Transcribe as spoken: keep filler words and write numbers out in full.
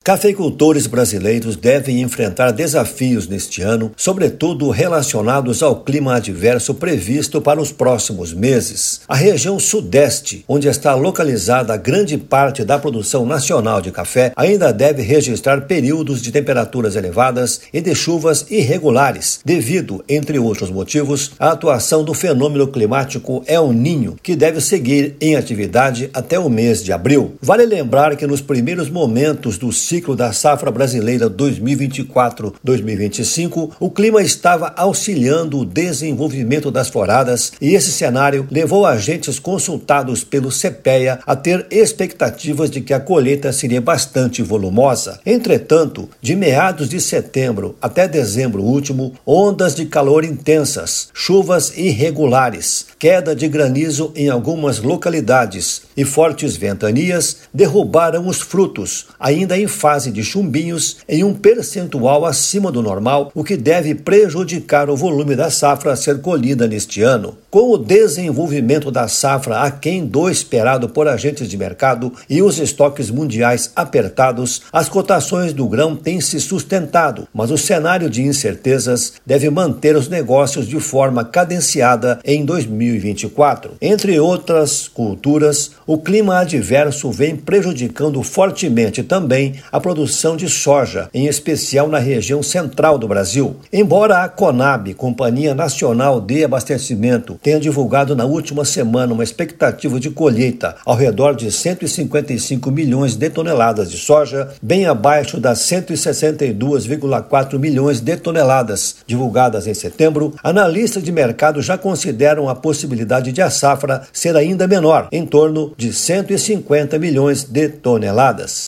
Cafeicultores brasileiros devem enfrentar desafios neste ano, sobretudo relacionados ao clima adverso previsto para os próximos meses. A região sudeste, onde está localizada a grande parte da produção nacional de café, ainda deve registrar períodos de temperaturas elevadas e de chuvas irregulares, devido, entre outros motivos, à atuação do fenômeno climático El Niño, que deve seguir em atividade até o mês de abril. Vale lembrar que nos primeiros momentos do ciclo ciclo da safra brasileira dois mil e vinte e quatro a dois mil e vinte e cinco, o clima estava auxiliando o desenvolvimento das floradas e esse cenário levou agentes consultados pelo CEPEA a ter expectativas de que a colheita seria bastante volumosa. Entretanto, de meados de setembro até dezembro último, ondas de calor intensas, chuvas irregulares, queda de granizo em algumas localidades e fortes ventanias derrubaram os frutos, ainda em fase de chumbinhos, em um percentual acima do normal, o que deve prejudicar o volume da safra a ser colhida neste ano. Com o desenvolvimento da safra aquém do esperado por agentes de mercado e os estoques mundiais apertados, as cotações do grão têm se sustentado, mas o cenário de incertezas deve manter os negócios de forma cadenciada em dois mil e vinte e quatro. Entre outras culturas, o clima adverso vem prejudicando fortemente também a produção de soja, em especial na região central do Brasil. Embora a Conab, Companhia Nacional de Abastecimento, tenha divulgado na última semana uma expectativa de colheita ao redor de cento e cinquenta e cinco milhões de toneladas de soja, bem abaixo das cento e sessenta e dois vírgula quatro milhões de toneladas divulgadas em setembro, analistas de mercado já consideram a possibilidade de a safra ser ainda menor, em torno de cento e cinquenta milhões de toneladas.